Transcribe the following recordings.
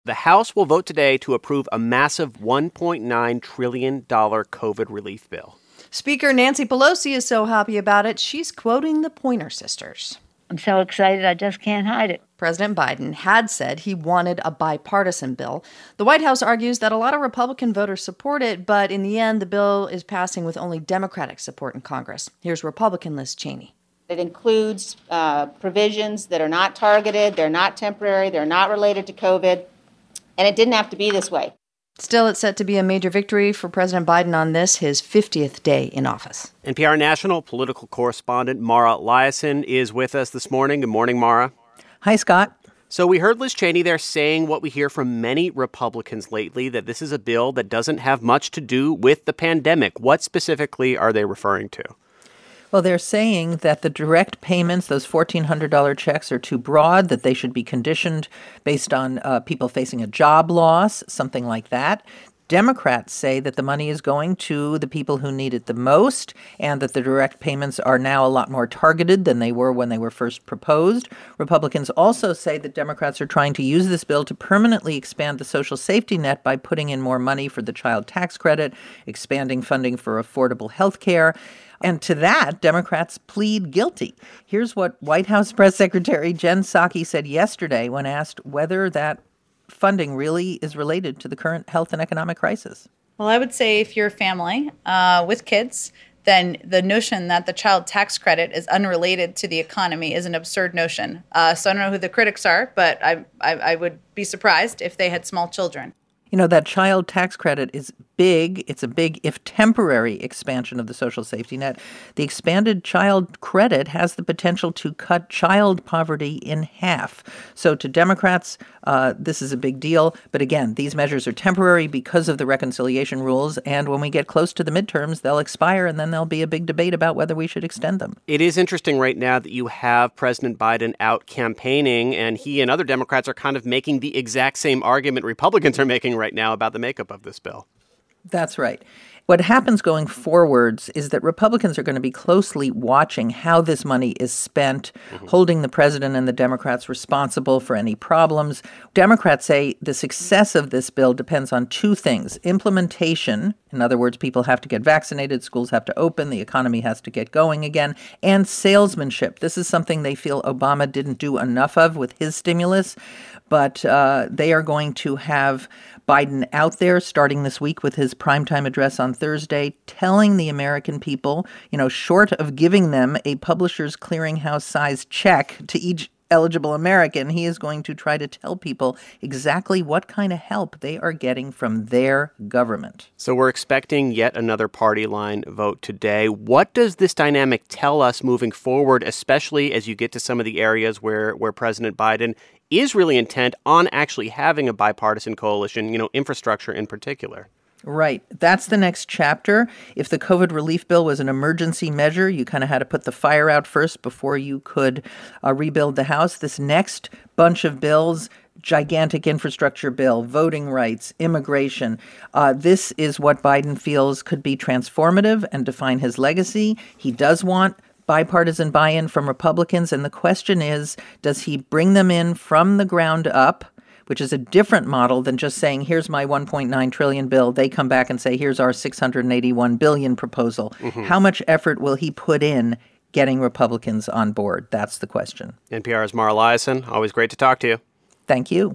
The House will vote today to approve a massive $1.9 trillion COVID relief bill. Speaker Nancy Pelosi is so happy about it, she's quoting the Pointer Sisters. I'm so excited, I just can't hide it. President Biden had said he wanted a bipartisan bill. The White House argues that a lot of Republican voters support it, but in the end, the bill is passing with only Democratic support in Congress. Here's Republican Liz Cheney. It includes provisions that are not targeted, they're not temporary, they're not related to COVID, and it didn't have to be this way. Still, it's set to be a major victory for President Biden on this, his 50th day in office. NPR national political correspondent Mara Liasson is with us this morning. Good morning, Mara. Hi, Scott. So we heard Liz Cheney there saying what we hear from many Republicans lately, that this is a bill that doesn't have much to do with the pandemic. What specifically are they referring to? Well, they're saying that the direct payments, those $1,400 checks, are too broad, that they should be conditioned based on people facing a job loss, something like that. Democrats say that the money is going to the people who need it the most, and that the direct payments are now a lot more targeted than they were when they were first proposed. Republicans also say that Democrats are trying to use this bill to permanently expand the social safety net by putting in more money for the child tax credit, expanding funding for affordable health care. And to that, Democrats plead guilty. Here's what White House Press Secretary Jen Psaki said yesterday when asked whether that funding really is related to the current health and economic crisis. Well, I would say if you're a family with kids, then the notion that the child tax credit is unrelated to the economy is an absurd notion. So I don't know who the critics are, but I would be surprised if they had small children. You know, that child tax credit is big. It's a big, if temporary, expansion of the social safety net. The expanded child credit has the potential to cut child poverty in half. So to Democrats, this is a big deal. But again, these measures are temporary because of the reconciliation rules. And when we get close to the midterms, they'll expire, and then there'll be a big debate about whether we should extend them. It is interesting right now that you have President Biden out campaigning, and he and other Democrats are kind of making the exact same argument Republicans are making right now about the makeup of this bill. That's right. What happens going forwards is that Republicans are going to be closely watching how this money is spent, holding the president and the Democrats responsible for any problems. Democrats say the success of this bill depends on two things: implementation, in other words, people have to get vaccinated, schools have to open, the economy has to get going again, and salesmanship. This is something they feel Obama didn't do enough of with his stimulus, but they are going to have Biden out there starting this week with his primetime address on Thursday, telling the American people, short of giving them a Publishers Clearinghouse-sized check to each eligible American, he is going to try to tell people exactly what kind of help they are getting from their government. So we're expecting yet another party line vote today. What does this dynamic tell us moving forward, especially as you get to some of the areas where President Biden is really intent on actually having a bipartisan coalition, infrastructure in particular? Right. That's the next chapter. If the COVID relief bill was an emergency measure, you kind of had to put the fire out first before you could rebuild the House. This next bunch of bills, gigantic infrastructure bill, voting rights, immigration, this is what Biden feels could be transformative and define his legacy. He does want bipartisan buy-in from Republicans, and the question is, does he bring them in from the ground up, which is a different model than just saying, here's my $1.9 trillion bill. They come back and say, here's our $681 billion proposal. How much effort will he put in getting Republicans on board? That's the question. NPR's Mara Liasson, always great to talk to you. Thank you.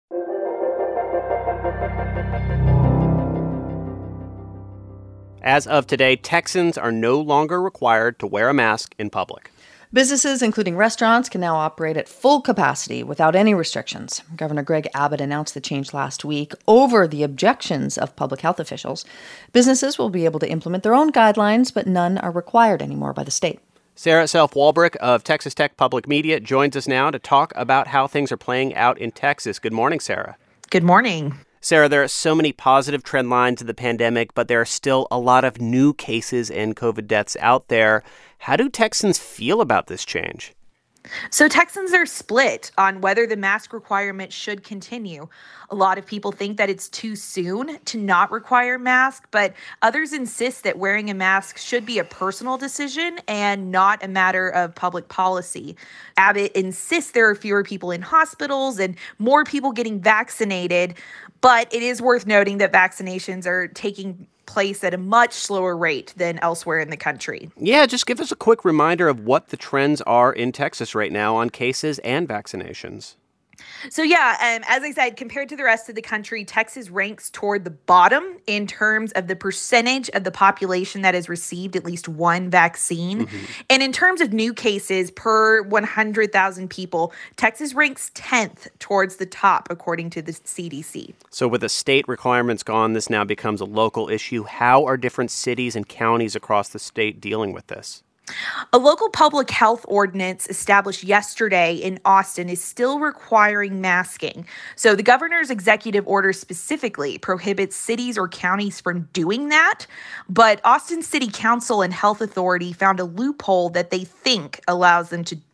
As of today, Texans are no longer required to wear a mask in public. Businesses, including restaurants, can now operate at full capacity without any restrictions. Governor Greg Abbott announced the change last week over the objections of public health officials. Businesses will be able to implement their own guidelines, but none are required anymore by the state. Sarah Self-Walbrick of Texas Tech Public Media joins us now to talk about how things are playing out in Texas. Good morning, Sarah. Good morning. Sarah, there are so many positive trend lines of the pandemic, but there are still a lot of new cases and COVID deaths out there. How do Texans feel about this change? So Texans are split on whether the mask requirement should continue. A lot of people think that it's too soon to not require masks, but others insist that wearing a mask should be a personal decision and not a matter of public policy. Abbott insists there are fewer people in hospitals and more people getting vaccinated, but it is worth noting that vaccinations are taking place at a much slower rate than elsewhere in the country. Yeah, just give us a quick reminder of what the trends are in Texas right now on cases and vaccinations. So as I said, compared to the rest of the country, Texas ranks toward the bottom in terms of the percentage of the population that has received at least one vaccine. Mm-hmm. And in terms of new cases per 100,000 people, Texas ranks 10th towards the top, according to the CDC. So with the state requirements gone, this now becomes a local issue. How are different cities and counties across the state dealing with this? A local public health ordinance established yesterday in Austin is still requiring masking. So the governor's executive order specifically prohibits cities or counties from doing that. But Austin City Council and Health Authority found a loophole that they think allows them to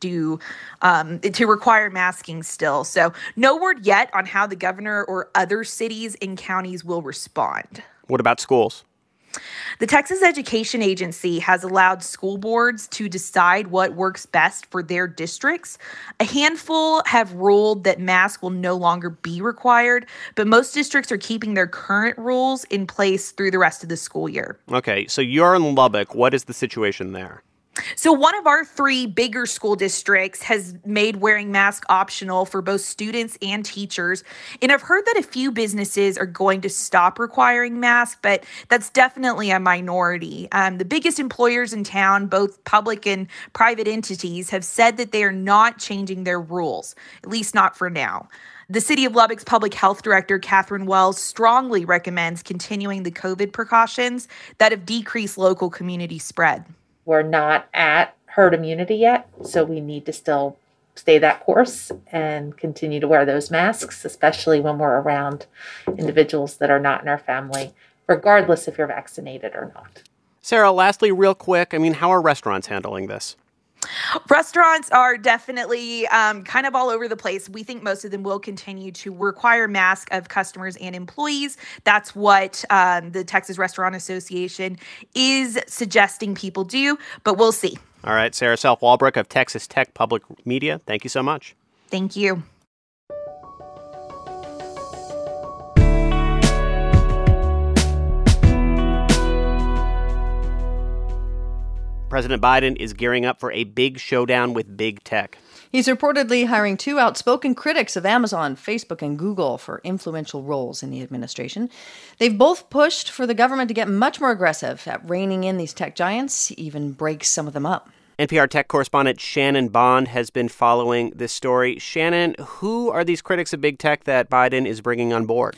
to require masking still. So no word yet on how the governor or other cities and counties will respond. What about schools? The Texas Education Agency has allowed school boards to decide what works best for their districts. A handful have ruled that masks will no longer be required, but most districts are keeping their current rules in place through the rest of the school year. Okay, so you're in Lubbock. What is the situation there? So one of our three bigger school districts has made wearing masks optional for both students and teachers. And I've heard that a few businesses are going to stop requiring masks, but that's definitely a minority. The biggest employers in town, both public and private entities, have said that they are not changing their rules, at least not for now. The City of Lubbock's public health director, Catherine Wells, strongly recommends continuing the COVID precautions that have decreased local community spread. We're not at herd immunity yet, so we need to still stay that course and continue to wear those masks, especially when we're around individuals that are not in our family, regardless if you're vaccinated or not. Sarah, lastly, real quick, how are restaurants handling this? Restaurants are definitely kind of all over the place. We think most of them will continue to require masks of customers and employees. That's what the Texas Restaurant Association is suggesting people do, but we'll see. All right, Sarah Self-Walbrook of Texas Tech Public Media, thank you so much. Thank you. President Biden is gearing up for a big showdown with big tech. He's reportedly hiring two outspoken critics of Amazon, Facebook, and Google for influential roles in the administration. They've both pushed for the government to get much more aggressive at reining in these tech giants, even break some of them up. NPR tech correspondent Shannon Bond has been following this story. Shannon, who are these critics of big tech that Biden is bringing on board?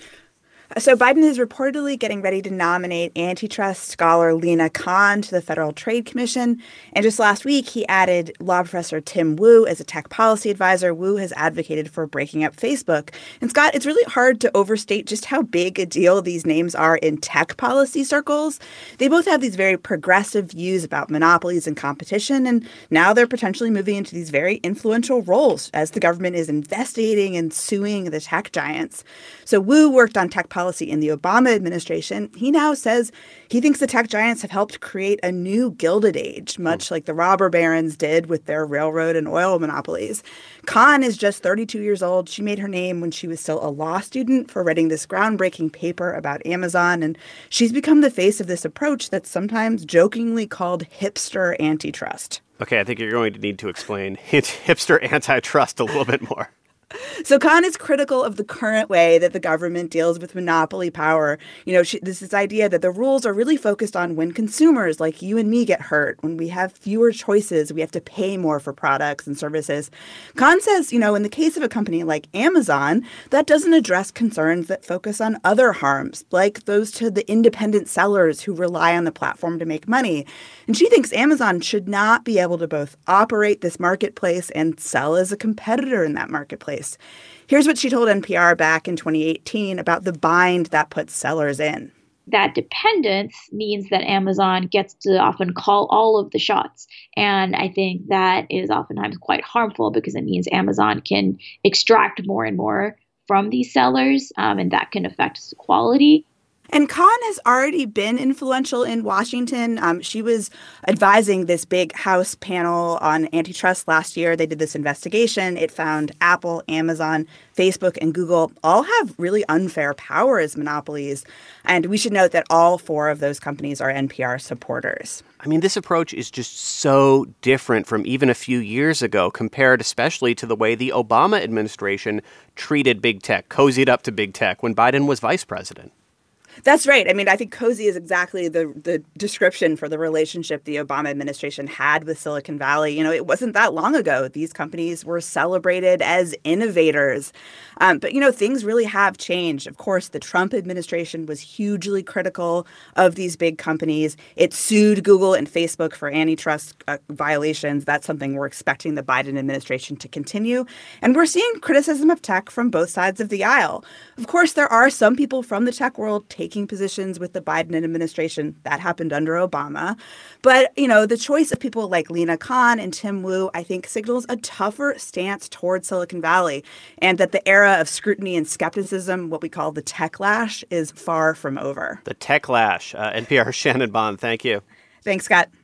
So Biden is reportedly getting ready to nominate antitrust scholar Lina Khan to the Federal Trade Commission. And just last week, he added law professor Tim Wu as a tech policy advisor. Wu has advocated for breaking up Facebook. And Scott, it's really hard to overstate just how big a deal these names are in tech policy circles. They both have these very progressive views about monopolies and competition. And now they're potentially moving into these very influential roles as the government is investigating and suing the tech giants. So Wu worked on tech policy in the Obama administration. He now says he thinks the tech giants have helped create a new Gilded Age, much like the robber barons did with their railroad and oil monopolies. Khan is just 32 years old. She made her name when she was still a law student for writing this groundbreaking paper about Amazon, and she's become the face of this approach that's sometimes jokingly called hipster antitrust. Okay, I think you're going to need to explain hipster antitrust a little bit more. So Khan is critical of the current way that the government deals with monopoly power. This idea that the rules are really focused on when consumers like you and me get hurt, when we have fewer choices, we have to pay more for products and services. Khan says, in the case of a company like Amazon, that doesn't address concerns that focus on other harms, like those to the independent sellers who rely on the platform to make money. And she thinks Amazon should not be able to both operate this marketplace and sell as a competitor in that marketplace. Here's what she told NPR back in 2018 about the bind that puts sellers in. that dependence means that Amazon gets to often call all of the shots. And I think that is oftentimes quite harmful because it means Amazon can extract more and more from these sellers, and that can affect quality. And Khan has already been influential in Washington. She was advising this big House panel on antitrust last year. They did this investigation. It found Apple, Amazon, Facebook, and Google all have really unfair power as monopolies. And we should note that all 4 of those companies are NPR supporters. I mean, this approach is just so different from even a few years ago, compared especially to the way the Obama administration treated big tech, cozied up to big tech when Biden was vice president. That's right. I mean, I think cozy is exactly the description for the relationship the Obama administration had with Silicon Valley. You know, it wasn't that long ago. These companies were celebrated as innovators. But, you know, things really have changed. Of course, the Trump administration was hugely critical of these big companies. It sued Google and Facebook for antitrust violations. That's something we're expecting the Biden administration to continue. And we're seeing criticism of tech from both sides of the aisle. Of course, there are some people from the tech world taking positions with the Biden administration. That happened under Obama. But, you know, the choice of people like Lina Khan and Tim Wu, I think, signals a tougher stance towards Silicon Valley, and that the era of scrutiny and skepticism, what we call the techlash, is far from over. The techlash. NPR's Shannon Bond, thank you. Thanks, Scott.